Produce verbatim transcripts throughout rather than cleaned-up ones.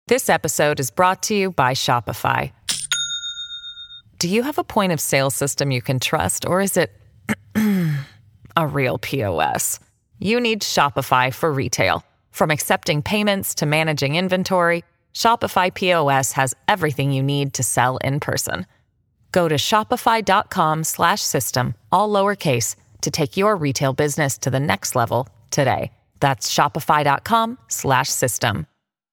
This episode is brought to you by Shopify. Do you have a point of sale system you can trust, or is it a real P O S? You need Shopify for retail. From accepting payments to managing inventory, Shopify P O S has everything you need to sell in person. Go to shopify.com slash system, all lowercase, to take your retail business to the next level today. That's shopify.com slash system.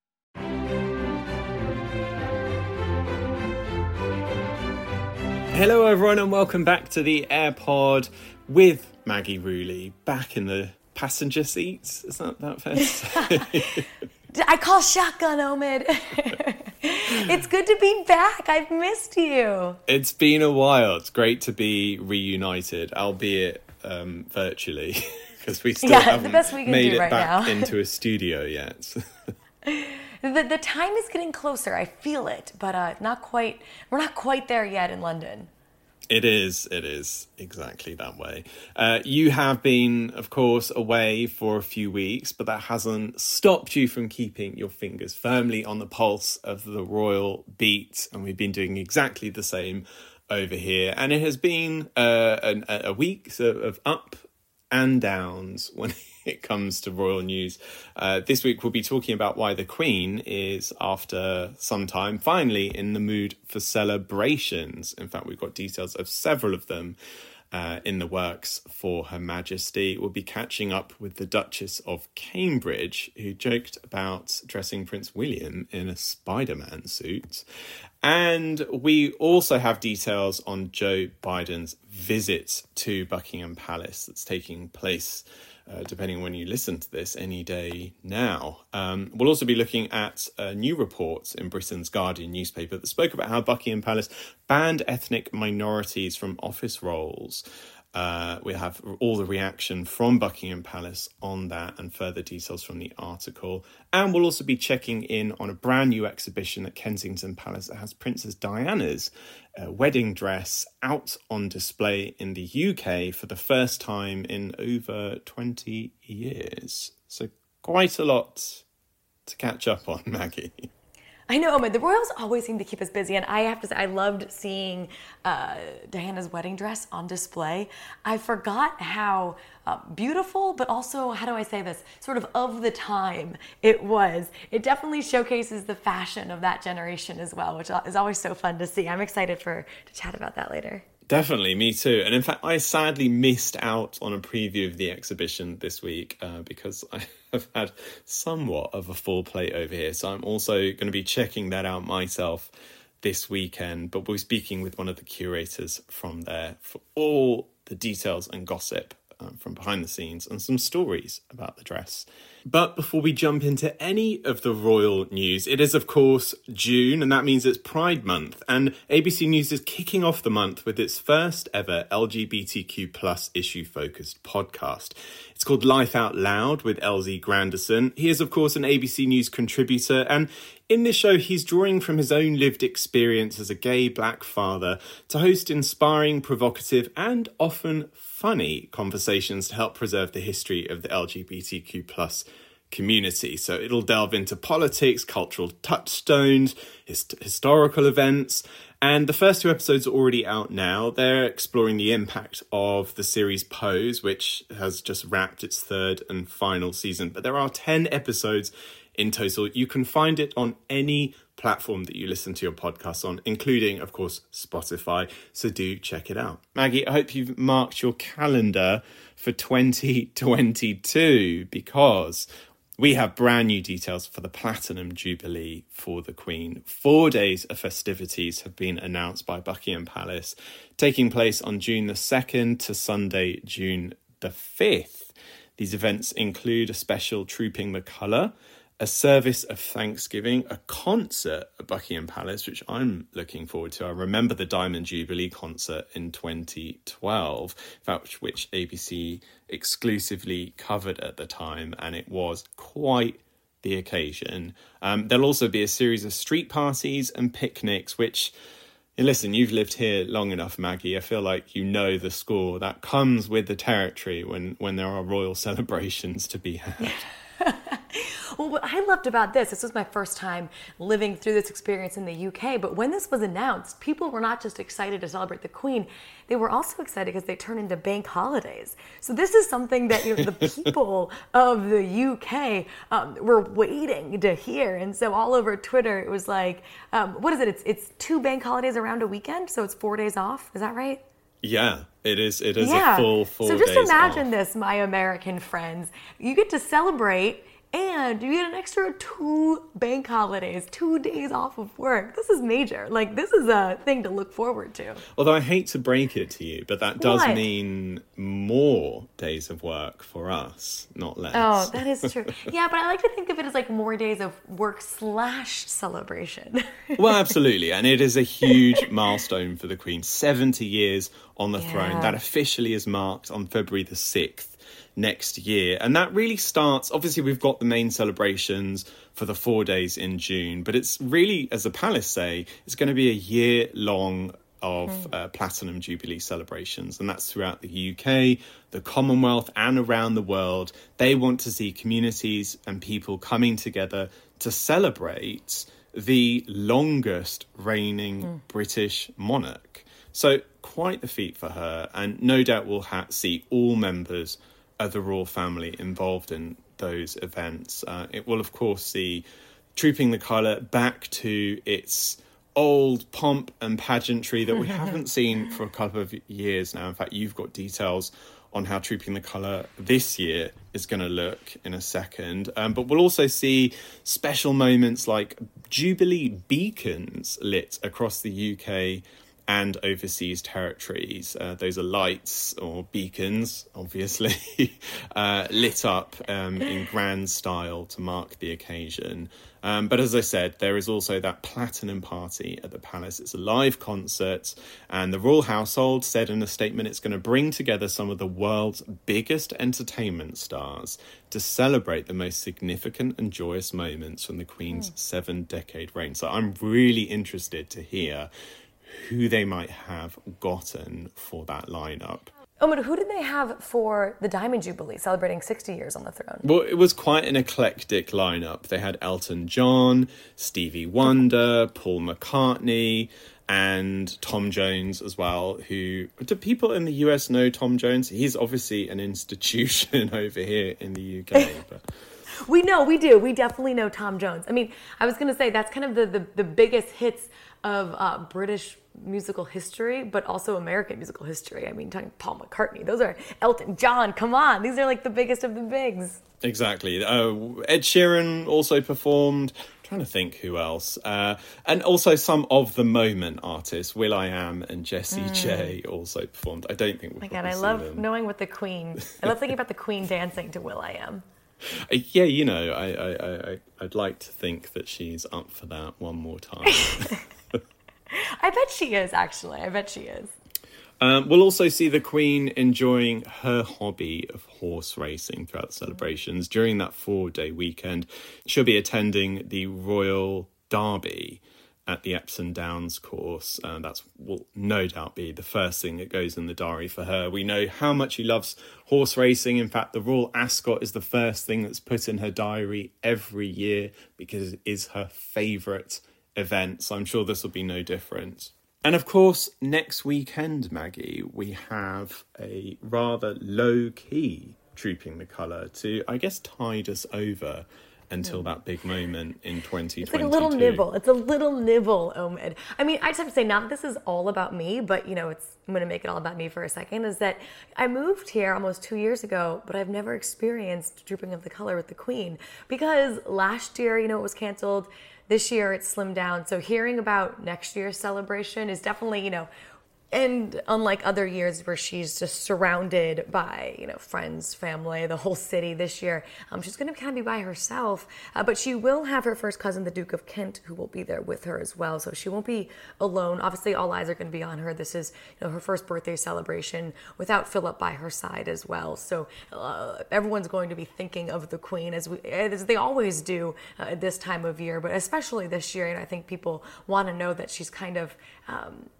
Hello everyone and welcome back to the AirPod with Maggie Ruley, back in the passenger seats. Is that that fair to say? I call shotgun, Omid. It's good to be back. I've missed you. It's been a while. It's great to be reunited, albeit um, virtually, because we still yeah, haven't the best we can made do it right back now. into a studio yet. the the time is getting closer. I feel it, but uh, not quite. We're not quite there yet in London. It is, it is exactly that way. Uh, you have been, of course, away for a few weeks, but that hasn't stopped you from keeping your fingers firmly on the pulse of the royal beat. And we've been doing exactly the same over here. And it has been uh, an, a week of up and downs when it comes to royal news. Uh, this week we'll be talking about why the Queen is, after some time, finally in the mood for celebrations. In fact, we've got details of several of them uh, in the works for Her Majesty. We'll be catching up with the Duchess of Cambridge, who joked about dressing Prince William in a Spider-Man suit. And we also have details on Joe Biden's visit to Buckingham Palace that's taking place, uh, depending on when you listen to this, any day now. Um, we'll also be looking at uh, new reports in Britain's Guardian newspaper that spoke about how Buckingham Palace banned ethnic minorities from office roles. Uh, we have all the reaction from Buckingham Palace on that and further details from the article. And we'll also be checking in on a brand new exhibition at Kensington Palace that has Princess Diana's uh, wedding dress out on display in the U K for the first time in over twenty years. So quite a lot to catch up on, Maggie. I know, but the royals always seem to keep us busy, and I have to say, I loved seeing uh, Diana's wedding dress on display. I forgot how uh, beautiful, but also, how do I say this, sort of of the time it was. It definitely showcases the fashion of that generation as well, which is always so fun to see. I'm excited for to chat about that later. Definitely, me too. And in fact, I sadly missed out on a preview of the exhibition this week uh, because I have had somewhat of a full plate over here. So I'm also going to be checking that out myself this weekend. But we'll be speaking with one of the curators from there for all the details and gossip um, from behind the scenes and some stories about the dress. But before we jump into any of the royal news, it is, of course, June, and that means it's Pride Month. And A B C News is kicking off the month with its first ever L G B T Q plus issue-focused podcast. It's called Life Out Loud with L Z Granderson. He is, of course, an A B C News contributor, and in this show, he's drawing from his own lived experience as a gay black father to host inspiring, provocative, and often funny conversations to help preserve the history of the L G B T Q plus community. So it'll delve into politics, cultural touchstones, hist- historical events, and the first two episodes are already out now. They're exploring the impact of the series Pose, which has just wrapped its third and final season. But there are ten episodes in total. You can find it on any platform that you listen to your podcast on, including, of course, Spotify. So do check it out. Maggie, I hope you've marked your calendar for twenty twenty-two because we have brand new details for the Platinum Jubilee for the Queen. Four days of festivities have been announced by Buckingham Palace, taking place on June the second to Sunday, June the fifth. These events include a special Trooping the Colour, a service of Thanksgiving, a concert at Buckingham Palace, which I'm looking forward to. I remember the Diamond Jubilee concert in twenty twelve, in fact, which A B C exclusively covered at the time, and it was quite the occasion. Um, there'll also be a series of street parties and picnics, which, and listen, you've lived here long enough, Maggie. I feel like you know the score that comes with the territory when, when there are royal celebrations to be had. Well, what I loved about this, this was my first time living through this experience in the U K, but when this was announced, people were not just excited to celebrate the Queen, they were also excited because they turn into bank holidays. So this is something that, you know, the people of the U K um, were waiting to hear. And so all over Twitter, it was like, um, what is it? It's, it's two bank holidays around a weekend, so it's four days off. Is that right? Yeah, it is. It is yeah. a full four days off. So just days imagine off. this, my American friends. You get to celebrate and you get an extra two bank holidays, two days off of work. This is major. Like, this is a thing to look forward to. Although I hate to break it to you, but that does What? mean more days of work for us, not less. Oh, that is true. Yeah, but I like to think of it as like more days of work slash celebration. Well, absolutely. And it is a huge milestone for the Queen. seventy years on the Yeah. throne. That officially is marked on February the sixth. Next year. And that really starts, obviously we've got the main celebrations for the four days in June, but it's really, as the palace say, it's going to be a year long of mm. uh, Platinum Jubilee celebrations, and that's throughout the U K, the Commonwealth, and around the world. They want to see communities and people coming together to celebrate the longest reigning mm. British monarch. So quite the feat for her, and no doubt we'll ha- see all members of the royal family involved in those events. Uh, it will, of course, see Trooping the Colour back to its old pomp and pageantry that we haven't seen for a couple of years now. In fact, you've got details on how Trooping the Colour this year is going to look in a second. Um, but we'll also see special moments like Jubilee beacons lit across the U K and overseas territories. Uh, those are lights or beacons, obviously, uh, lit up um, in grand style to mark the occasion. Um, but as I said, there is also that platinum party at the palace. It's a live concert, and the royal household said in a statement it's going to bring together some of the world's biggest entertainment stars to celebrate the most significant and joyous moments from the Queen's mm. seven-decade reign. So I'm really interested to hear who they might have gotten for that lineup. Oh, but who did they have for the Diamond Jubilee, celebrating sixty years on the throne? Well, it was quite an eclectic lineup. They had Elton John, Stevie Wonder, Paul McCartney, and Tom Jones as well, who... Do people in the U S know Tom Jones? He's obviously an institution over here in the U K, but... We know, we do. We definitely know Tom Jones. I mean, I was going to say that's kind of the, the, the biggest hits of uh, British musical history, but also American musical history. I mean, talking Paul McCartney, those are Elton John, come on. These are like the biggest of the bigs. Exactly. Uh, Ed Sheeran also performed. I'm trying to think who else. Uh, and also some of the moment artists, will.i.am and Jessie mm. J also performed. I don't think we'll oh my God, I love them. knowing what the Queen, I love thinking about the Queen dancing to will.i.am. Uh, yeah, you know, I, I, I, I'd like to think that she's up for that one more time. I bet she is, actually. I bet she is. Um, we'll also see the Queen enjoying her hobby of horse racing throughout the celebrations. During that four-day weekend, she'll be attending the Royal Derby at the Epsom Downs course. Uh, that's will no doubt be the first thing that goes in the diary for her. We know how much she loves horse racing. In fact, the Royal Ascot is the first thing that's put in her diary every year because it is her favourite event. So I'm sure this will be no different. And of course, next weekend, Maggie, we have a rather low-key Trooping the Colour to, I guess, tide us over until that big moment in twenty twenty-two. It's like a little nibble. It's a little nibble, Omid. I mean, I just have to say, not that this is all about me, but, you know, it's I'm going to make it all about me for a second, is that I moved here almost two years ago, but I've never experienced Drooping of the Colour with the Queen because last year, you know, it was canceled. This year, it's slimmed down. So hearing about next year's celebration is definitely, you know, and unlike other years where she's just surrounded by, you know, friends, family, the whole city, this year, um, she's going to kind of be by herself. Uh, but she will have her first cousin, the Duke of Kent, who will be there with her as well. So she won't be alone. Obviously, all eyes are going to be on her. This is, you know, her first birthday celebration without Philip by her side as well. So uh, everyone's going to be thinking of the Queen as we, as they always do uh, at this time of year, but especially this year. And I think people want to know that she's kind of... Um,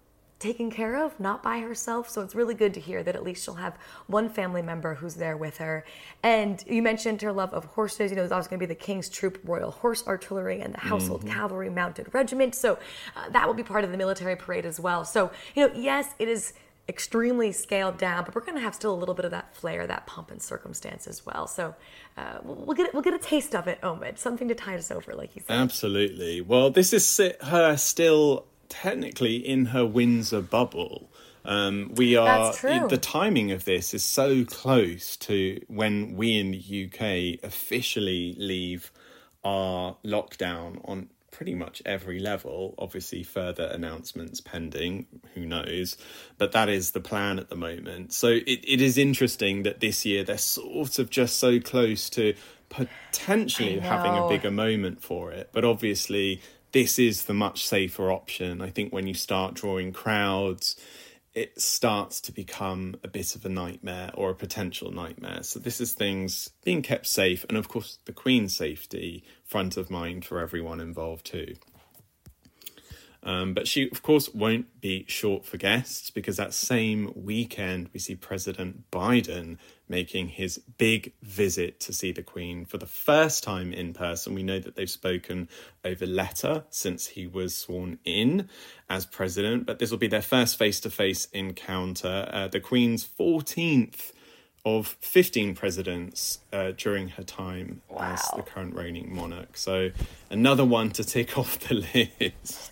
taken care of, not by herself. So it's really good to hear that at least she'll have one family member who's there with her. And you mentioned her love of horses. You know, there's also going to be the King's Troop Royal Horse Artillery and the Household mm-hmm. Cavalry Mounted Regiment. So uh, that will be part of the military parade as well. So, you know, yes, it is extremely scaled down, but we're going to have still a little bit of that flair, that pomp and circumstance as well. So uh, we'll get we'll get a taste of it, Omid. Something to tide us over, like you said. Absolutely. Well, this is her still technically in her Windsor bubble. Um, we are. That's true. The timing of this is so close to when we in the U K officially leave our lockdown on pretty much every level. Obviously further announcements pending, who knows, but that is the plan at the moment. So it, it is interesting that this year they're sort of just so close to potentially having a bigger moment for it, but obviously this is the much safer option. I think when you start drawing crowds, it starts to become a bit of a nightmare, or a potential nightmare. So this is things being kept safe, and of course the Queen's safety front of mind for everyone involved too. Um, but she, of course, won't be short for guests, because that same weekend we see President Biden making his big visit to see the Queen for the first time in person. We know that they've spoken over letter since he was sworn in as president, but this will be their first face-to-face encounter. Uh, the Queen's fourteenth of fifteen presidents uh, during her time wow. as the current reigning monarch. So another one to tick off the list.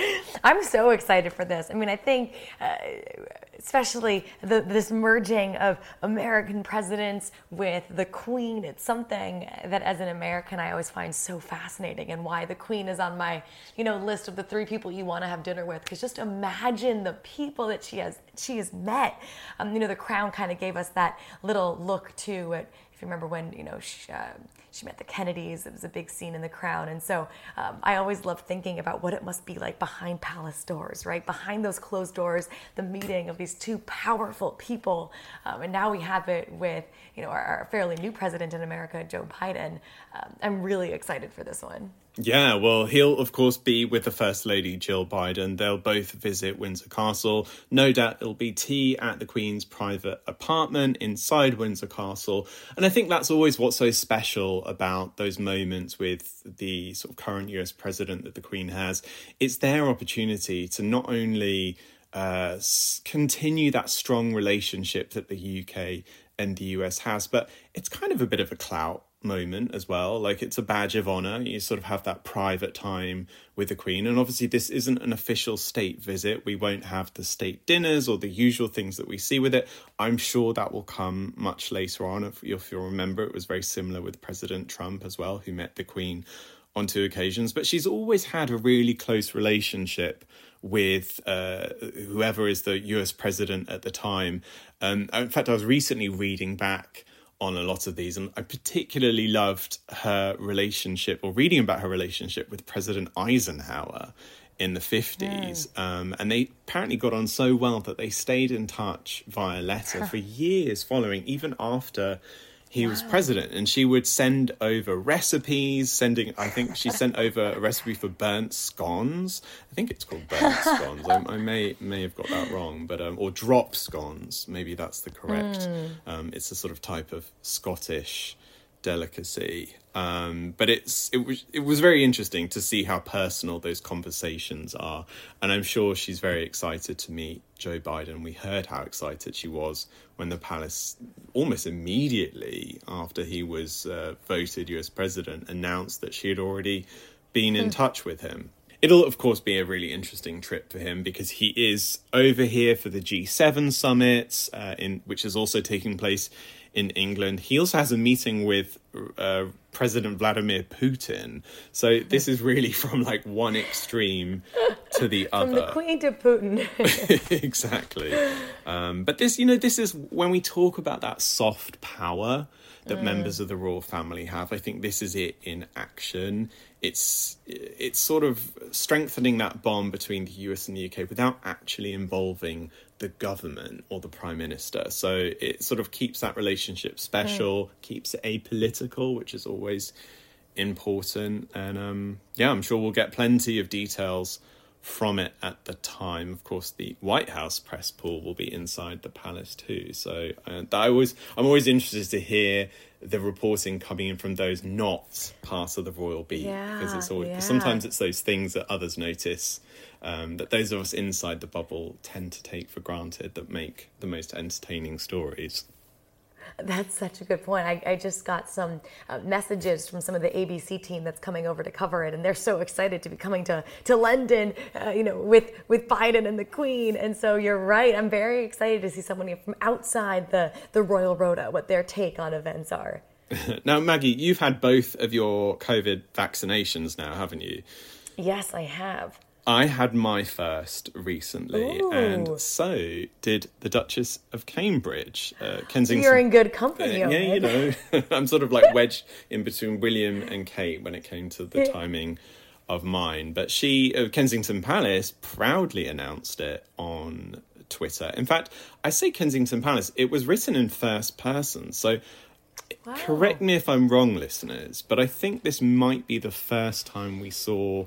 I'm so excited for this. I mean, I think uh, especially the, this merging of American presidents with the Queen, it's something that as an American I always find so fascinating, and why the Queen is on my, you know, list of the three people you want to have dinner with, because just imagine the people that she has she has met. Um, you know, The Crown kind of gave us that little look to it. If you remember when, you know, she, uh, she met the Kennedys, it was a big scene in The Crown. And so um, I always love thinking about what it must be like behind palace doors, right? Behind those closed doors, the meeting of these two powerful people. Um, and now we have it with, you know, our, our fairly new president in America, Joe Biden. Um, I'm really excited for this one. Yeah, well, he'll, of course, be with the First Lady, Jill Biden. They'll both visit Windsor Castle. No doubt it'll be tea at the Queen's private apartment inside Windsor Castle. And I think that's always what's so special about those moments with the sort of current U S president that the Queen has. It's their opportunity to not only uh, continue that strong relationship that the U K and the U S has, but it's kind of a bit of a clout moment as well. Like, it's a badge of honor. You sort of have that private time with the Queen, and obviously this isn't an official state visit. We won't have the state dinners or the usual things that we see with it. I'm sure that will come much later on. If, if you'll remember, it was very similar with President Trump as well, who met the Queen on two occasions. But she's always had a really close relationship with uh, whoever is the U S president at the time. Um, in fact, I was recently reading back on a lot of these, and I particularly loved her relationship, or reading about her relationship with President Eisenhower in the fifties. Mm. Um, and they apparently got on so well that they stayed in touch via letter for years following, even after he wow. was president. And she would send over recipes, sending, I think she sent over a recipe for burnt scones. I think it's called burnt scones. I, I may may have got that wrong, but um, or drop scones. Maybe that's the correct. Mm. Um, it's a sort of type of Scottish delicacy. Um, but it's it was it was very interesting to see how personal those conversations are, and I'm sure she's very excited to meet Joe Biden. We heard how excited she was when the palace, almost immediately after he was uh, voted U S president, announced that she had already been in mm. touch with him. It'll, of course, be a really interesting trip for him, because he is over here for the G seven summit, uh, in which is also taking place in England. He also has a meeting with uh, President Vladimir Putin. So this is really from like one extreme to the other. From the Queen to Putin. Exactly. Um, but this, you know, this is when we talk about that soft power that mm. members of the royal family have. I think this is it in action. It's it's sort of strengthening that bond between the U S and the U K without actually involving the government or the prime minister. So it sort of keeps that relationship special, mm. keeps it apolitical, which is always important. And um, yeah, I'm sure we'll get plenty of details from it at the time. Of course, the White House press pool will be inside the palace too. So uh, I always, I'm always interested to hear the reporting coming in from those not part of the royal beat, yeah, because it's always, yeah. sometimes it's those things that others notice um, that those of us inside the bubble tend to take for granted that make the most entertaining stories. That's such a good point. I, I just got some uh, messages from some of the A B C team that's coming over to cover it, and they're so excited to be coming to to London, uh, you know, with with Biden and the Queen. And so you're right. I'm very excited to see someone from outside the the Royal Rota, what their take on events are. Now, Maggie, you've had both of your COVID vaccinations now, haven't you? Yes, I have. I had my first recently, Ooh. and so did the Duchess of Cambridge. Uh, Kensington. You're in good company. Uh, yeah, you know, I'm sort of like wedged in between William and Kate when it came to the timing of mine. But she, uh, Kensington Palace, proudly announced it on Twitter. In fact, I say Kensington Palace, it was written in first person. So wow. Correct me if I'm wrong, listeners, but I think this might be the first time we saw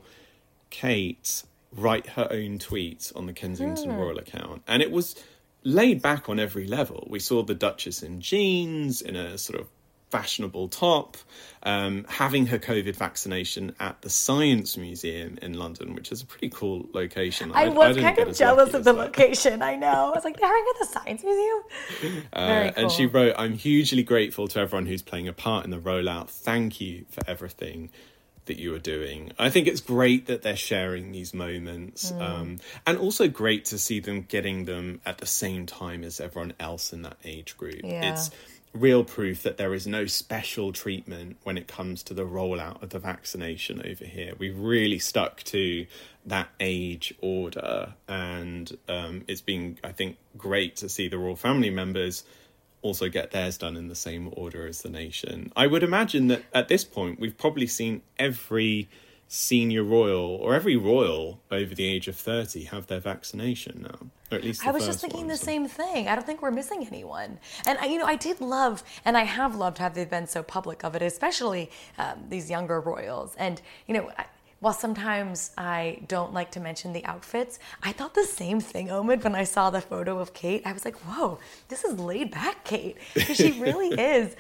Kate write her own tweets on the Kensington hmm. Royal account. And it was laid back on every level. We saw the Duchess in jeans, in a sort of fashionable top, um, having her COVID vaccination at the Science Museum in London, which is a pretty cool location. I, I was I kind of jealous of the that. location, I know. I was like, they're at the Science Museum? Uh, Very cool. And she wrote, "I'm hugely grateful to everyone who's playing a part in the rollout. Thank you for everything that you are doing." I think it's great that they're sharing these moments, mm. um, and also great to see them getting them at the same time as everyone else in that age group. Yeah. It's real proof that there is no special treatment when it comes to the rollout of the vaccination over here. We've really stuck to that age order, and um, it's been, I think, great to see the royal family members also get theirs done in the same order as the nation. I would imagine that at this point, we've probably seen every senior royal or every royal over the age of thirty have their vaccination now. Or at least the I was first just thinking one, the so. same thing. I don't think we're missing anyone. And, I, you know, I did love, and I have loved how they've been so public of it, especially um, these younger royals. And, you know, I, while sometimes I don't like to mention the outfits, I thought the same thing, Omid, when I saw the photo of Kate. I was like, whoa, this is laid back Kate. Because she really is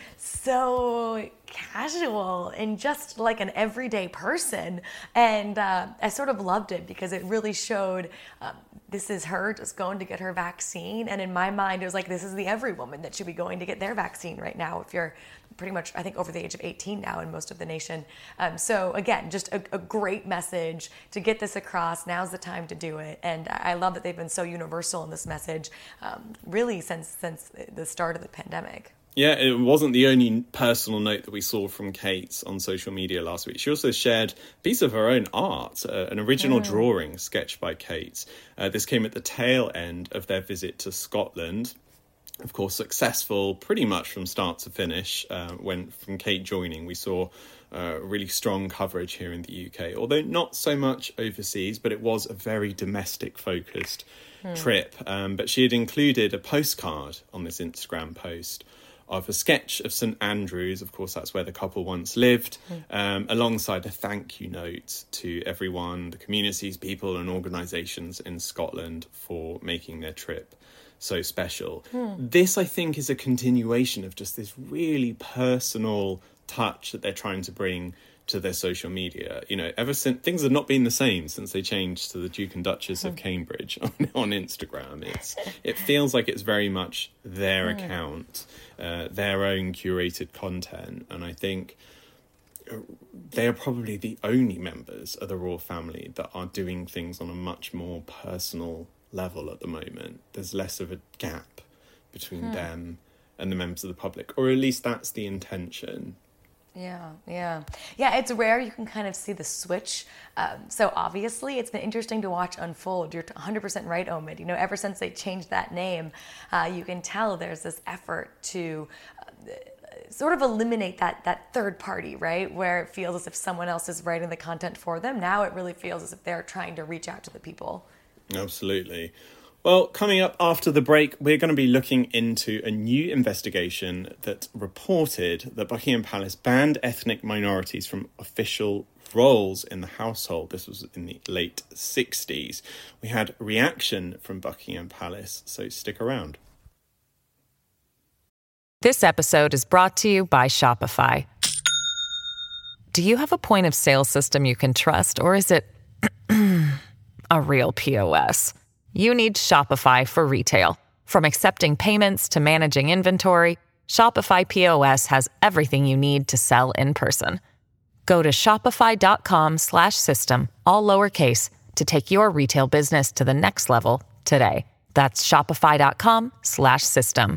so casual and just like an everyday person. And uh, I sort of loved it because it really showed um, this is her just going to get her vaccine. And in my mind, it was like, this is the every woman that should be going to get their vaccine right now if you're pretty much, I think, over the age of eighteen now in most of the nation. Um, so again, just a, a great message to get this across. Now's the time to do it. And I love that they've been so universal in this message, um, really since since the start of the pandemic. Yeah, it wasn't the only personal note that we saw from Kate on social media last week. She also shared a piece of her own art, uh, an original mm. drawing sketched by Kate. Uh, this came at the tail end of their visit to Scotland. Of course, successful pretty much from start to finish. Uh, when from Kate joining, we saw uh, really strong coverage here in the U K, although not so much overseas, but it was a very domestic-focused mm. trip. Um, but she had included a postcard on this Instagram post of a sketch of St Andrews, of course that's where the couple once lived, mm. um, alongside a thank you note to everyone, the communities, people and organisations in Scotland for making their trip so special. Mm. This, I think, is a continuation of just this really personal touch that they're trying to bring to their social media. You know, ever since things have not been the same since they changed to the Duke and Duchess of Cambridge on, on Instagram. It's it feels like it's very much their mm. account, uh, their own curated content, and I think they are probably the only members of the royal family that are doing things on a much more personal level at the moment. There's less of a gap between hmm. them and the members of the public, or at least that's the intention. Yeah, yeah. Yeah, it's rare you can kind of see the switch. Um, so obviously it's been interesting to watch unfold. You're one hundred percent right, Omid. You know, ever since they changed that name, uh, you can tell there's this effort to uh, sort of eliminate that that third party, right? Where it feels as if someone else is writing the content for them. Now it really feels as if they're trying to reach out to the people. Absolutely. Well, coming up after the break, we're going to be looking into a new investigation that reported that Buckingham Palace banned ethnic minorities from official roles in the household. This was in the late sixties. We had reaction from Buckingham Palace, so stick around. This episode is brought to you by Shopify. Do you have a point of sale system you can trust, or is it a real P O S? You need Shopify for retail. From accepting payments to managing inventory, Shopify P O S has everything you need to sell in person. Go to shopify.com slash system, all lowercase, to take your retail business to the next level today. That's shopify.com slash system.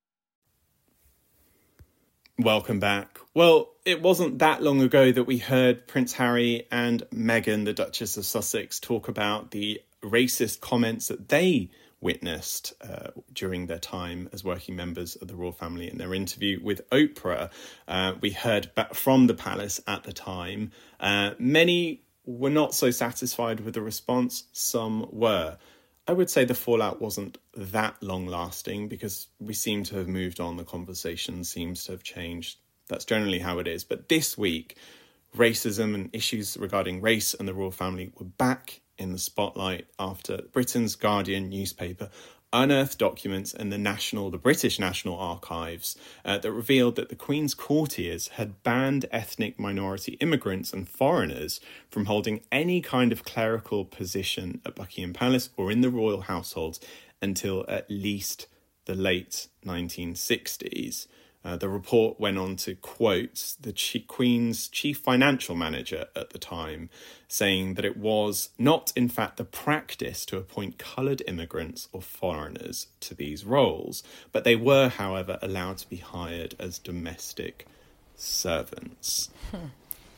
Welcome back. Well, it wasn't that long ago that we heard Prince Harry and Meghan, the Duchess of Sussex, talk about the racist comments that they witnessed uh, during their time as working members of the royal family in their interview with Oprah. Uh, we heard back from the palace at the time. Uh, many were not so satisfied with the response. Some were. I would say the fallout wasn't that long lasting because we seem to have moved on. The conversation seems to have changed. That's generally how it is. But this week, racism and issues regarding race and the royal family were back in the spotlight after Britain's Guardian newspaper unearthed documents in the national, the British National Archives uh, that revealed that the Queen's courtiers had banned ethnic minority immigrants and foreigners from holding any kind of clerical position at Buckingham Palace or in the royal households until at least the late nineteen sixties. Uh, the report went on to quote the Ch- Queen's chief financial manager at the time, saying that it was not, in fact, the practice to appoint coloured immigrants or foreigners to these roles, but they were, however, allowed to be hired as domestic servants. Hmm.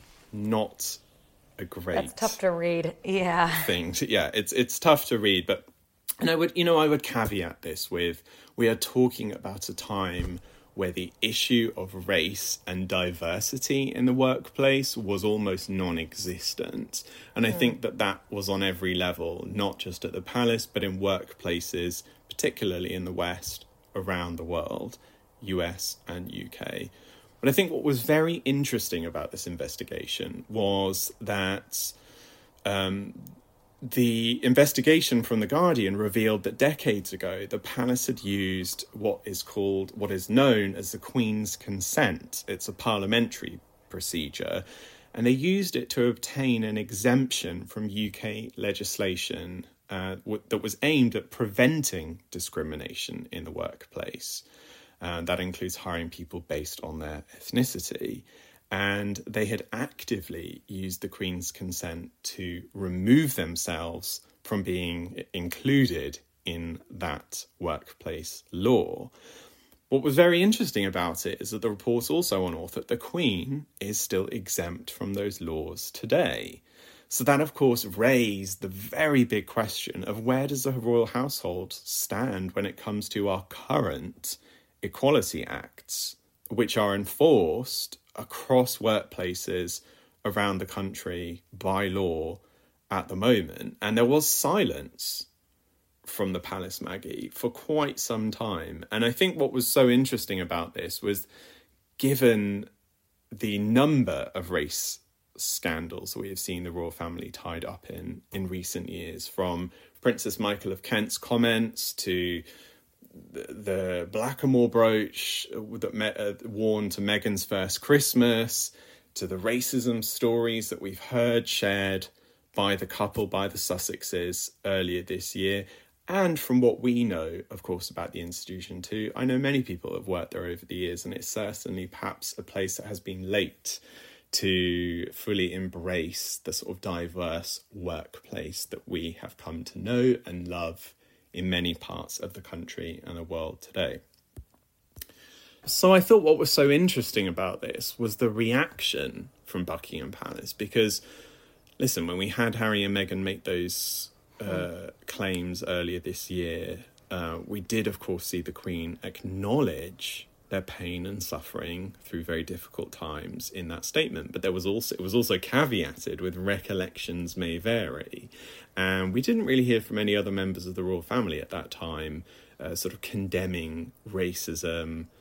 Not a great That's tough to read. Yeah. thing. To, yeah, it's it's tough to read, but and I would, you know, I would caveat this with we are talking about a time where the issue of race and diversity in the workplace was almost non-existent. And I mm. think that that was on every level, not just at the palace, but in workplaces, particularly in the West, around the world, U S and U K. But I think what was very interesting about this investigation was that um, the investigation from The Guardian revealed that decades ago, the palace had used what is called, what is known as the Queen's Consent. It's a parliamentary procedure, and they used it to obtain an exemption from U K legislation uh, w- that was aimed at preventing discrimination in the workplace. Uh, that includes hiring people based on their ethnicity. And they had actively used the Queen's consent to remove themselves from being included in that workplace law. What was very interesting about it is that the report also unearthed that the Queen is still exempt from those laws today. So that, of course, raised the very big question of where does the royal household stand when it comes to our current Equality Acts, which are enforced across workplaces around the country by law at the moment. And there was silence from the palace, Maggie, for quite some time. And I think what was so interesting about this was, given the number of race scandals we have seen the royal family tied up in in recent years, from Princess Michael of Kent's comments to the Blackamoor brooch that met, uh, worn to Meghan's first Christmas, to the racism stories that we've heard shared by the couple, by the Sussexes earlier this year. And from what we know, of course, about the institution too, I know many people have worked there over the years, and it's certainly perhaps a place that has been late to fully embrace the sort of diverse workplace that we have come to know and love in many parts of the country and the world today. So I thought what was so interesting about this was the reaction from Buckingham Palace, because, listen, when we had Harry and Meghan make those uh, claims earlier this year, uh, we did, of course, see the Queen acknowledge their pain and suffering through very difficult times in that statement. But there was also it was also caveated with recollections may vary. And we didn't really hear from any other members of the royal family at that time uh, sort of condemning racism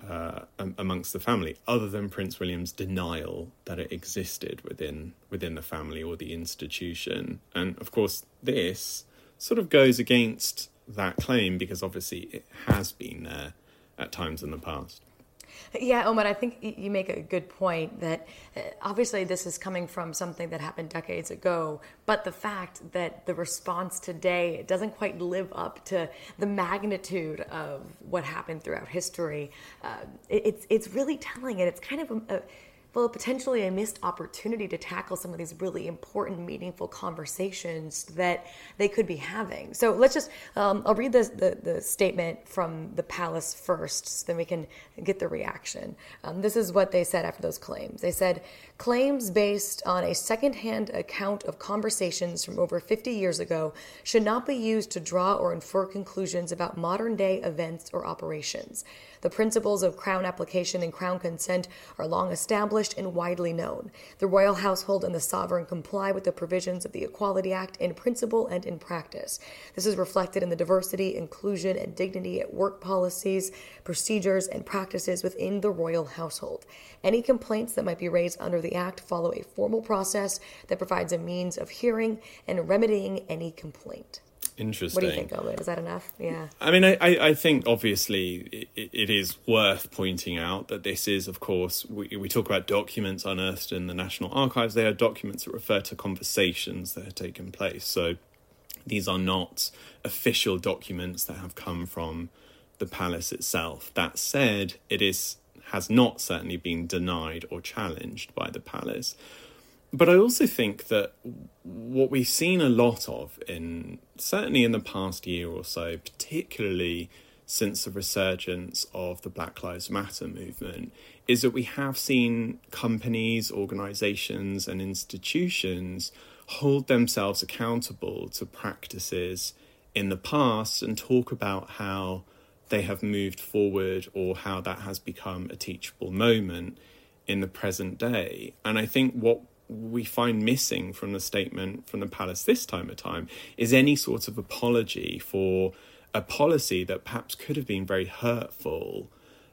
uh, amongst the family, other than Prince William's denial that it existed within within the family or the institution. And of course, this sort of goes against that claim because obviously it has been there at times in the past. Yeah, Omar, I think you make a good point that uh, obviously this is coming from something that happened decades ago, but the fact that the response today doesn't quite live up to the magnitude of what happened throughout history, uh, it, it's it's really telling, and it's kind of a, a well, potentially a missed opportunity to tackle some of these really important, meaningful conversations that they could be having. So let's just, um, I'll read this, the, the statement from the palace first, so then we can get the reaction. Um, this is what they said after those claims. They said, claims based on a secondhand account of conversations from over fifty years ago should not be used to draw or infer conclusions about modern day events or operations. The principles of crown application and crown consent are long established and widely known. The royal household and the sovereign comply with the provisions of the Equality Act in principle and in practice. This is reflected in the diversity, inclusion, and dignity at work policies, procedures, and practices within the royal household. Any complaints that might be raised under the Act follow a formal process that provides a means of hearing and remedying any complaint. Interesting. What do you think, Owen? Is that enough? Yeah. I mean, I, I think obviously it, it is worth pointing out that this is, of course, we, we talk about documents unearthed in the National Archives. They are documents that refer to conversations that have taken place. So these are not official documents that have come from the palace itself. That said, it is has not certainly been denied or challenged by the palace. But I also think that what we've seen a lot of, in certainly in the past year or so, particularly since the resurgence of the Black Lives Matter movement, is that we have seen companies, organisations and institutions hold themselves accountable to practices in the past and talk about how they have moved forward or how that has become a teachable moment in the present day. And I think what we find missing from the statement from the palace this time of time is any sort of apology for a policy that perhaps could have been very hurtful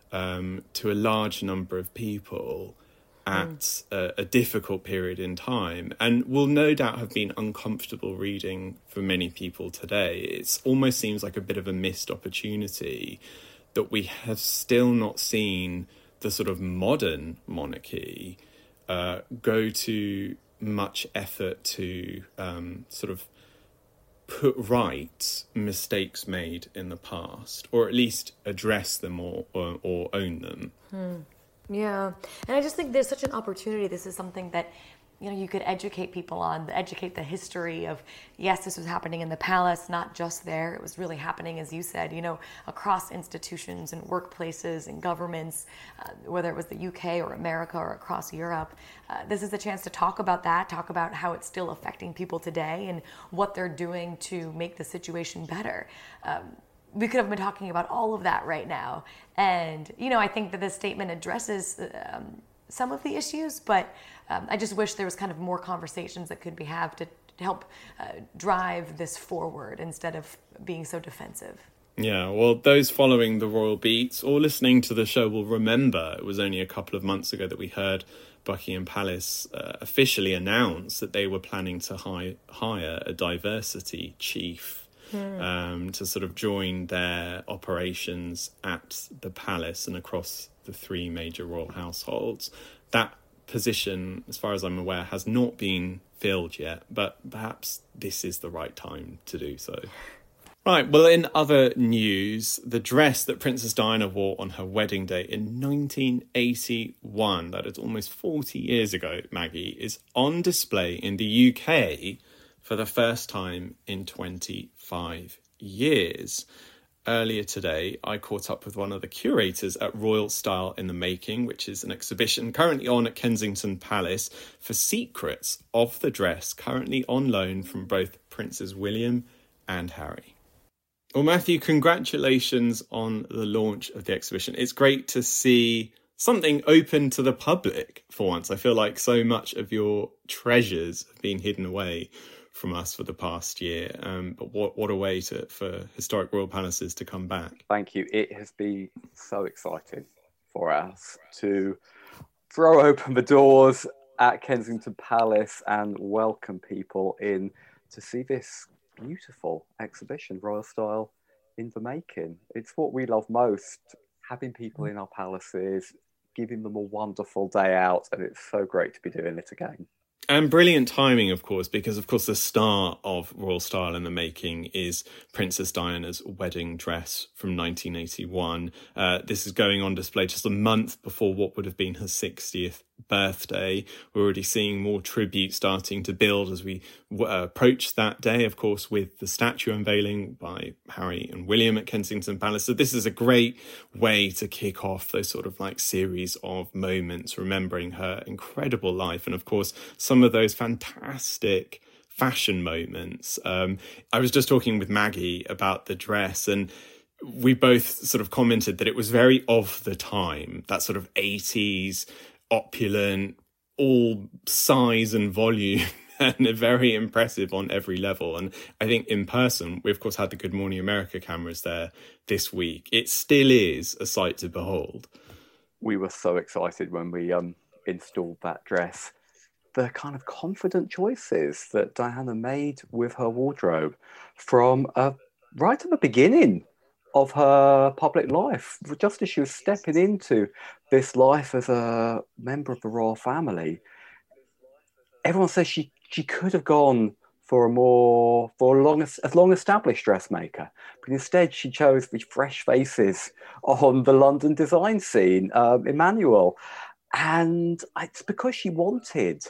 um, to a large number of people at mm. a, a difficult period in time, and will no doubt have been uncomfortable reading for many people today. It almost seems like a bit of a missed opportunity that we have still not seen the sort of modern monarchy Uh, go to much effort to um, sort of put right mistakes made in the past, or at least address them or, or, or own them. Hmm. Yeah. And I just think there's such an opportunity. This is something that, you know, you could educate people on, educate the history of, yes, this was happening in the palace, not just there. It was really happening, as you said, you know, across institutions and workplaces and governments, uh, whether it was the U K or America or across Europe. Uh, this is a chance to talk about that, talk about how it's still affecting people today and what they're doing to make the situation better. Um, we could have been talking about all of that right now. And, you know, I think that this statement addresses um, some of the issues, but um, I just wish there was kind of more conversations that could be had to, to help uh, drive this forward instead of being so defensive. Yeah, well, those following the royal beats or listening to the show will remember it was only a couple of months ago that we heard Buckingham Palace uh, officially announce that they were planning to hi- hire a diversity chief hmm. um, to sort of join their operations at the palace and across the three major royal households. That position, as far as I'm aware, has not been filled yet, but perhaps this is the right time to do so. Right, well, in other news, the dress that Princess Diana wore on her wedding day in nineteen eighty-one, that is almost forty years ago, Maggie, is on display in the U K for the first time in twenty-five years. Earlier today, I caught up with one of the curators at Royal Style in the Making, which is an exhibition currently on at Kensington Palace, for secrets of the dress currently on loan from both Princes William and Harry. Well, Matthew, congratulations on the launch of the exhibition. It's great to see something open to the public for once. I feel like so much of your treasures have been hidden away from us for the past year. Um, but what, what a way to, for historic royal palaces to come back. Thank you. It has been so exciting. for us to throw open the doors at Kensington Palace and welcome people in to see this beautiful exhibition, Royal Style in the Making. It's what we love most, having people in our palaces, giving them a wonderful day out, and it's so great to be doing it again. And brilliant timing, of course, because, of course, the star of Royal Style in the Making is Princess Diana's wedding dress from nineteen eighty-one. Uh, this is going on display just a month before what would have been her sixtieth birthday. We're already seeing more tribute starting to build as we uh, approach that day, of course, with the statue unveiling by Harry and William at Kensington Palace. So this is a great way to kick off those sort of like series of moments, remembering her incredible life. And of course, some of those fantastic fashion moments. Um, I was just talking with Maggie about the dress, and we both sort of commented that it was very of the time, that sort of eighties opulent, all size and volume, and very impressive on every level. And I think in person, we of course had the Good Morning America cameras there this week. It still is a sight to behold. We were so excited when we um, installed that dress. The kind of confident choices that Diana made with her wardrobe from uh, right at the beginning of her public life, just as she was stepping into this life as a member of the royal family. Everyone says she, she could have gone for a more, for a long, a long established dressmaker, but instead she chose the fresh faces on the London design scene, um, Emmanuel. And it's because she wanted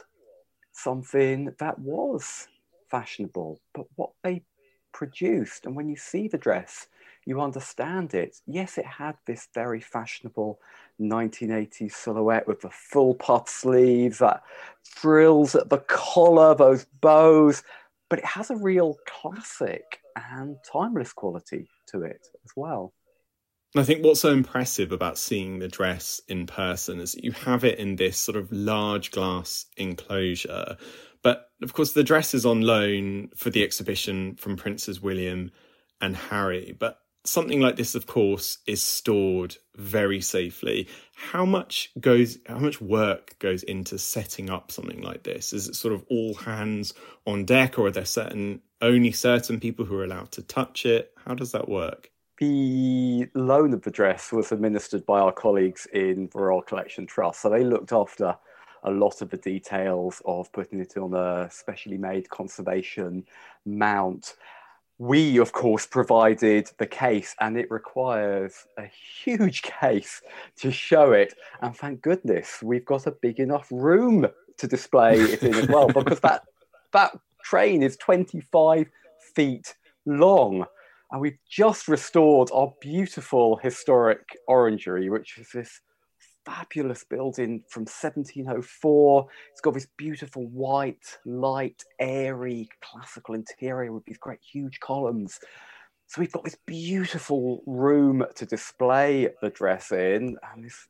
something that was fashionable, but what they produced, and when you see the dress, you understand it. Yes, it had this very fashionable nineteen eighties silhouette with the full puff sleeves, that frills at the collar, those bows, but it has a real classic and timeless quality to it as well. I think what's so impressive about seeing the dress in person is that you have it in this sort of large glass enclosure. But of course, the dress is on loan for the exhibition from Princes William and Harry. But something like this, of course, is stored very safely. How much goes, how much work goes into setting up something like this? Is it sort of all hands on deck, or are there certain, only certain people who are allowed to touch it? How does that work? The loan of the dress was administered by our colleagues in the Royal Collection Trust. So they looked after a lot of the details of putting it on a specially made conservation mount. We, of course, provided the case, and it requires a huge case to show it. And thank goodness we've got a big enough room to display it in as well, because that, that train is twenty-five feet long. And we've just restored our beautiful historic orangery, which is this fabulous building from seventeen oh four. It's got this beautiful white, light, airy, classical interior with these great huge columns. So we've got this beautiful room to display the dress in, and this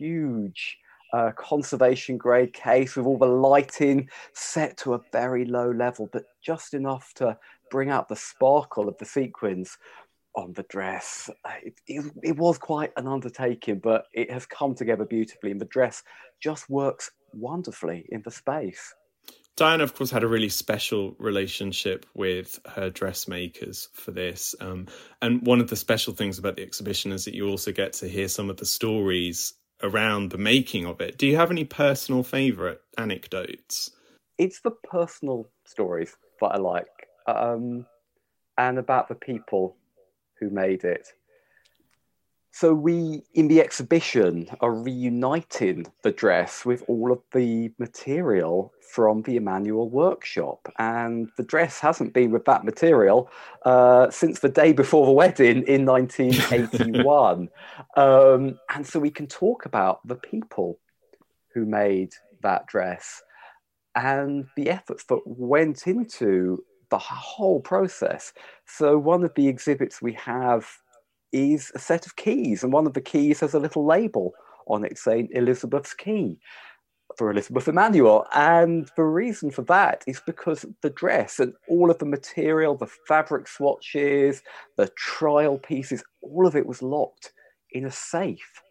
huge uh, conservation grade case with all the lighting set to a very low level, but just enough to bring out the sparkle of the sequins on the dress. It, it, it was quite an undertaking, but it has come together beautifully, and the dress just works wonderfully in the space. Diana, of course, had a really special relationship with her dressmakers for this. Um, and one of the special things about the exhibition is that you also get to hear some of the stories around the making of it. Do you have any personal favourite anecdotes? It's the personal stories that I like, um, and about the people who made it. So we, in the exhibition, are reuniting the dress with all of the material from the Emmanuel workshop. And the dress hasn't been with that material uh, since the day before the wedding in nineteen eighty-one. um, and so we can talk about the people who made that dress and the efforts that went into the whole process. So one of the exhibits we have is a set of keys, and one of the keys has a little label on it saying Elizabeth's key for Elizabeth Emmanuel. And the reason for that is because the dress and all of the material, the fabric swatches, the trial pieces, all of it was locked in a safe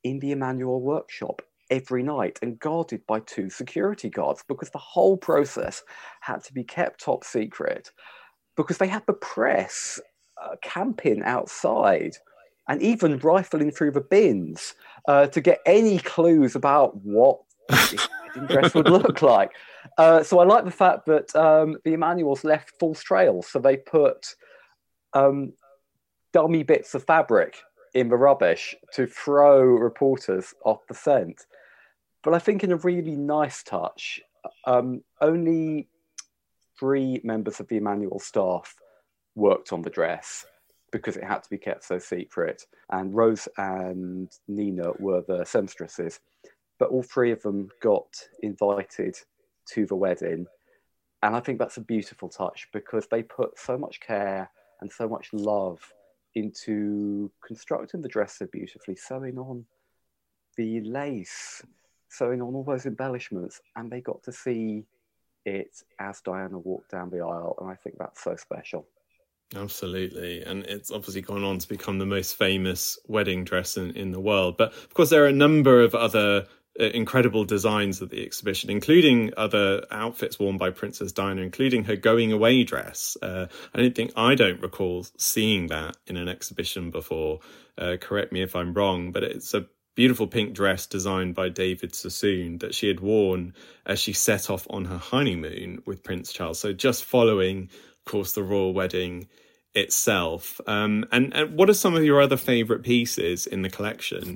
in the Emmanuel workshop every night and guarded by two security guards, because the whole process had to be kept top secret, because they had the press uh, camping outside and even rifling through the bins uh, to get any clues about what this wedding dress would look like. Uh, so I like the fact that um, the Emmanuels left false trails. So they put um, dummy bits of fabric in the rubbish to throw reporters off the scent. But I think in a really nice touch, um, only three members of the Emmanuel staff worked on the dress because it had to be kept so secret. And Rose and Nina were the seamstresses. But all three of them got invited to the wedding. And I think that's a beautiful touch, because they put so much care and so much love into constructing the dress so beautifully, sewing on the lace, sewing on all those embellishments, and they got to see it as Diana walked down the aisle, and I think that's so special. Absolutely. And it's obviously gone on to become the most famous wedding dress in, in the world. But of course, there are a number of other uh, incredible designs at the exhibition, including other outfits worn by Princess Diana, including her going away dress. Uh, I don't think I don't recall seeing that in an exhibition before. Uh, correct me if I'm wrong, but it's a beautiful pink dress designed by David Sassoon that she had worn as she set off on her honeymoon with Prince Charles. So just following, of course, the royal wedding itself. Um, and, and what are some of your other favourite pieces in the collection?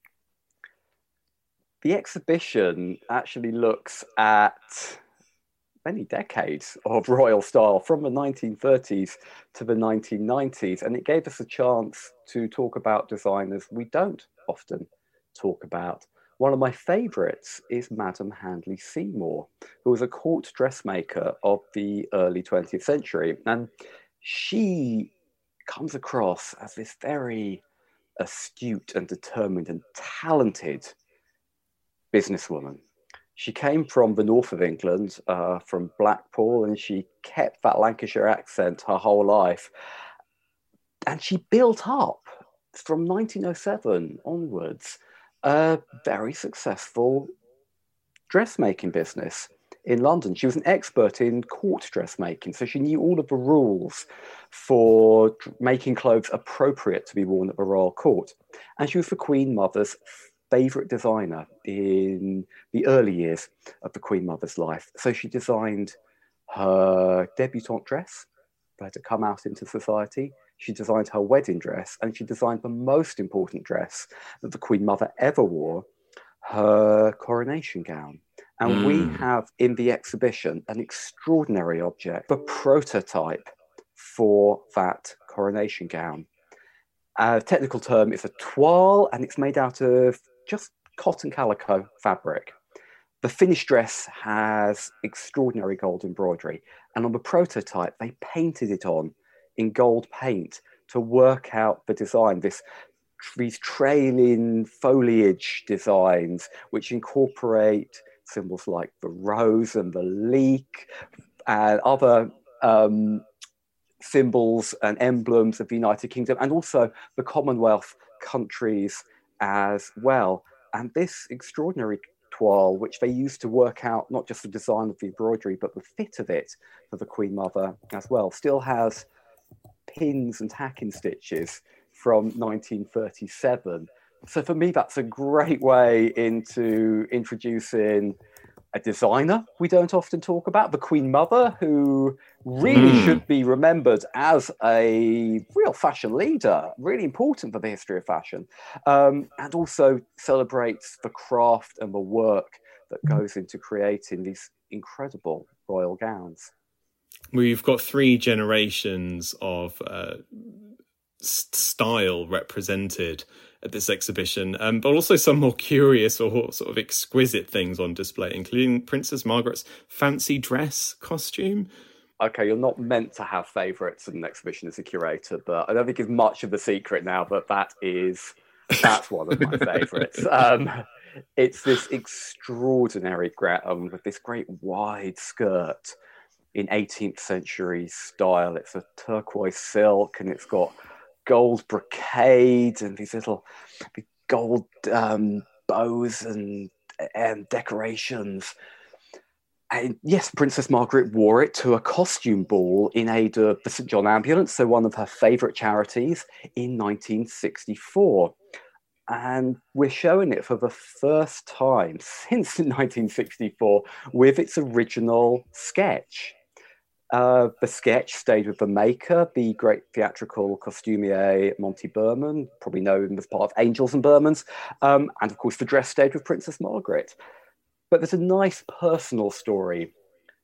The exhibition actually looks at many decades of royal style, from the nineteen thirties to the nineteen nineties. And it gave us a chance to talk about designers we don't often talk about. One of my favourites is Madame Handley Seymour, who was a court dressmaker of the early twentieth century. And she comes across as this very astute and determined and talented businesswoman. She came from the north of England, uh, from Blackpool, and she kept that Lancashire accent her whole life. And she built up, from nineteen oh seven onwards, a very successful dressmaking business in London. She was an expert in court dressmaking, so she knew all of the rules for making clothes appropriate to be worn at the royal court. And she was the Queen Mother's favourite designer in the early years of the Queen Mother's life. So she designed her debutante dress for her to come out into society. She designed her wedding dress, and she designed the most important dress that the Queen Mother ever wore, her coronation gown. And mm. we have in the exhibition an extraordinary object, the prototype for that coronation gown. A technical term is a toile, and it's made out of just cotton calico fabric. The finished dress has extraordinary gold embroidery, and on the prototype, they painted it on in gold paint to work out the design, this, these trailing foliage designs, which incorporate symbols like the rose and the leek and other um, symbols and emblems of the United Kingdom, and also the Commonwealth countries as well. And this extraordinary toile, which they used to work out not just the design of the embroidery, but the fit of it for the Queen Mother as well, still has pins and tacking stitches from nineteen thirty-seven. So for me, that's a great way into introducing a designer we don't often talk about, the Queen Mother, who really mm. should be remembered as a real fashion leader, really important for the history of fashion, um, and also celebrates the craft and the work that goes into creating these incredible royal gowns. We've got three generations of uh, style represented at this exhibition, um, but also some more curious or sort of exquisite things on display, including Princess Margaret's fancy dress costume. Okay, you're not meant to have favourites in an exhibition as a curator, but I don't think it's much of a secret now, but that is, that's one of my favourites. Um, it's this extraordinary gown with this great wide skirt in eighteenth century style. It's a turquoise silk, and it's got gold brocade and these little gold um, bows and, and decorations. And yes, Princess Margaret wore it to a costume ball in aid of the Saint John Ambulance, so one of her favourite charities, in nineteen sixty-four. And we're showing it for the first time since nineteen sixty-four with its original sketch. Uh, the sketch stayed with the maker, the great theatrical costumier Monty Berman, probably know him as part of Angels and Bermans, um, and of course the dress stayed with Princess Margaret. But there's a nice personal story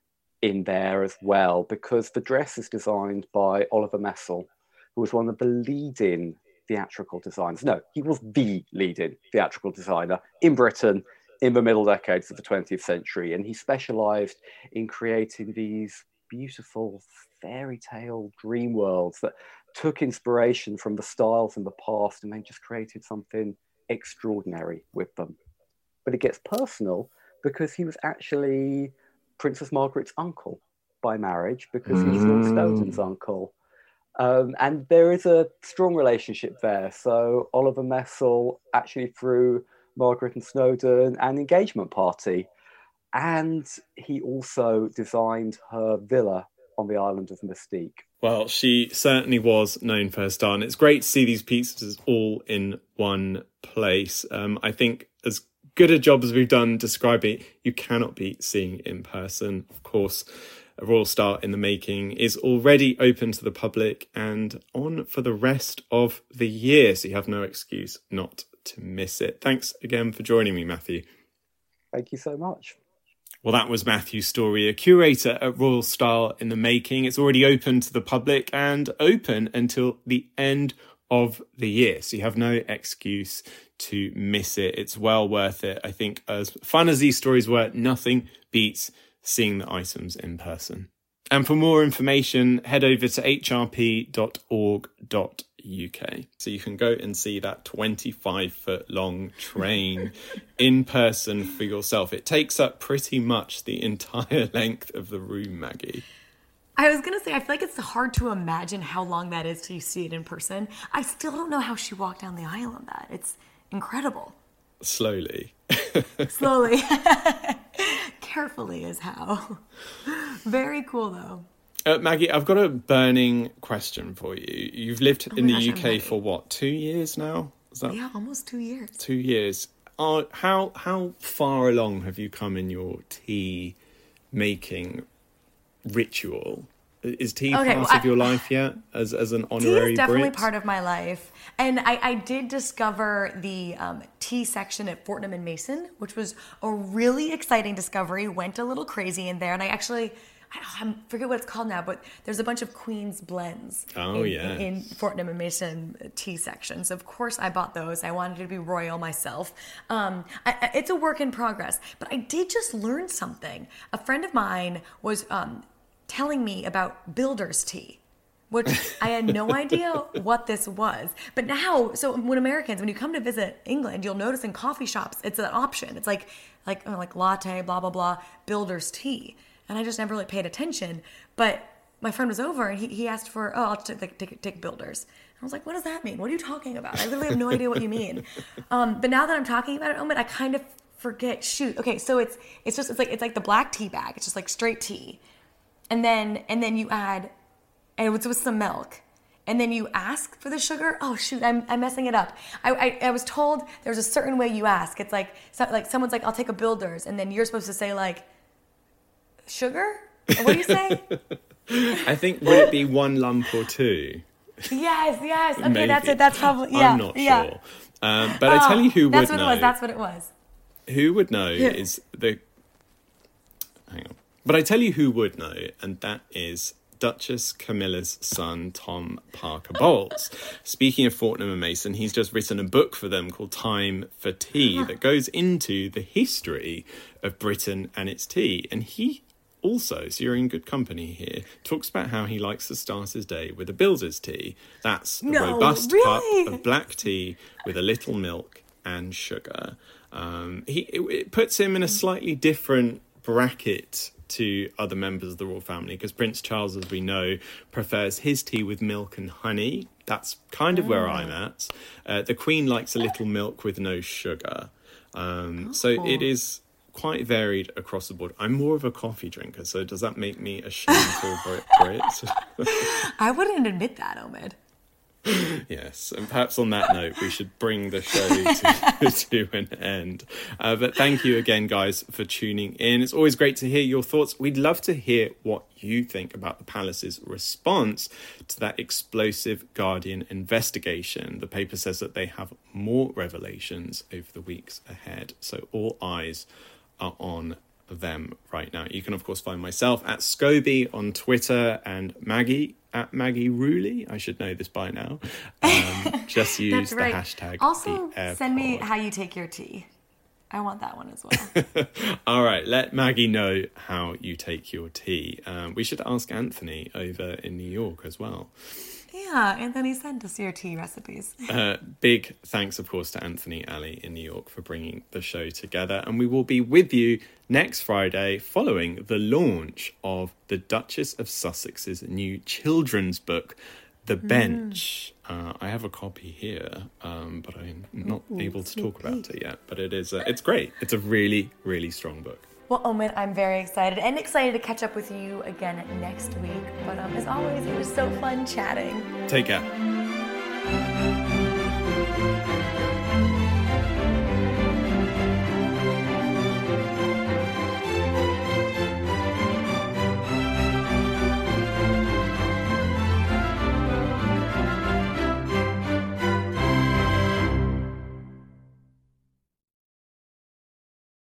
in there as well, because the dress is designed by Oliver Messel, who was one of the leading theatrical designers. No, he was the leading theatrical designer in Britain in the middle decades of the twentieth century. And he specialized in creating these beautiful fairy tale dream worlds that took inspiration from the styles in the past and then just created something extraordinary with them. But it gets personal because he was actually Princess Margaret's uncle by marriage, because he was Lord Snowdon's uncle. Um, and there is a strong relationship there. So Oliver Messel actually threw Margaret and Snowdon an engagement party. And he also designed her villa on the island of Mystique. Well, she certainly was known for her style. And it's great to see these pieces all in one place. Um, I think as good a job as we've done describing it, you cannot beat seeing in person. Of course, A Royal Style in the Making is already open to the public and on for the rest of the year, so you have no excuse not to miss it. Thanks again for joining me, Matthew. Thank you so much. Well, that was Matthew Story, a curator at Royal Style in the Making. It's already open to the public and open until the end of the year, so you have no excuse to miss it. It's well worth it. I think as fun as these stories were, nothing beats seeing the items in person. And for more information, head over to h r p dot org dot u k. So you can go and see that twenty-five foot long train in person for yourself. It takes up pretty much the entire length of the room, Maggie. I was going to say, I feel like it's hard to imagine how long that is till you see it in person. I still don't know how she walked down the aisle on that. It's incredible. Slowly. Slowly. Carefully is how. Very cool, though. Uh, Maggie, I've got a burning question for you. You've lived oh in the gosh, U K for what, two years now? Is that yeah, almost two years. Two years. Uh, how how far along have you come in your tea making ritual? Is tea okay, part well, of your I, life yet as as an honorary Tea is definitely Brit? part of my life. And I, I did discover the um, tea section at Fortnum and Mason, which was a really exciting discovery. Went a little crazy in there. And I actually, I, I forget what it's called now, but there's a bunch of Queen's blends oh, in, yeah. in Fortnum and Mason tea sections. Of course, I bought those. I wanted to be royal myself. Um, I, I, it's a work in progress. But I did just learn something. A friend of mine was um, telling me about builder's tea, which I had no idea what this was. But now, so when Americans, when you come to visit England, you'll notice in coffee shops, it's an option. It's like, like, you know, like latte, blah, blah, blah, builder's tea. And I just never really paid attention. But my friend was over and he, he asked for, oh, I'll t- like, take, take builders. And I was like, what does that mean? What are you talking about? I literally have no idea what you mean. Um, but now that I'm talking about it, Omid, I kind of forget, shoot. Okay, so it's it's just, it's like it's like the black tea bag. It's just like straight tea. And then and then you add, and it's with some milk. And then you ask for the sugar. Oh shoot, I'm I'm messing it up. I I, I was told there's a certain way you ask. It's like so, like someone's like, I'll take a builder's, and then you're supposed to say like, sugar? Or what do you say? I think would it be one lump or two? Yes, yes. Okay, Maybe. that's it. That's probably yeah. I'm not yeah. sure. Um, but I tell you who that's would what know. It was. That's what it was. Who would know is the. Hang on. But I tell you who would know, and that is Duchess Camilla's son, Tom Parker Bowles. Speaking of Fortnum and Mason, he's just written a book for them called Time for Tea that goes into the history of Britain and its tea. And he also, so you're in good company here, talks about how he likes to start his day with a builder's tea. That's a No, robust really? cup of black tea with a little milk and sugar. Um, he it, it puts him in a slightly different bracket to other members of the royal family, because Prince Charles, as we know, prefers his tea with milk and honey, that's kind of where I'm at. Uh, the Queen likes a little milk with no sugar. Um, oh. So it is quite varied across the board. I'm more of a coffee drinker, so does that make me a shameful Brit? I wouldn't admit that, Omid. Yes, and perhaps on that note, we should bring the show to, to an end. Uh, but thank you again, guys, for tuning in. It's always great to hear your thoughts. We'd love to hear what you think about the Palace's response to that explosive Guardian investigation. The paper says that they have more revelations over the weeks ahead, so all eyes are on them right now. You can, of course, find myself at Scobie on Twitter and Maggie at Maggie Ruley. I should know this by now. Um, just use right. the hashtag. Also, the send me how you take your tea. I want that one as well. All right, let Maggie know how you take your tea. Um, we should ask Anthony over in New York as well. Yeah, Anthony, send us your tea recipes. uh, big thanks, of course, to Anthony Alley in New York for bringing the show together. And we will be with you next Friday following the launch of the Duchess of Sussex's new children's book, The Bench. Mm. Uh, I have a copy here, um, but I'm not Ooh, able to talk about peek. it yet. But it is, uh, it's great. It's a really, really strong book. Well, Omid, I'm very excited and excited to catch up with you again next week. But um, as always, it was so fun chatting. Take care.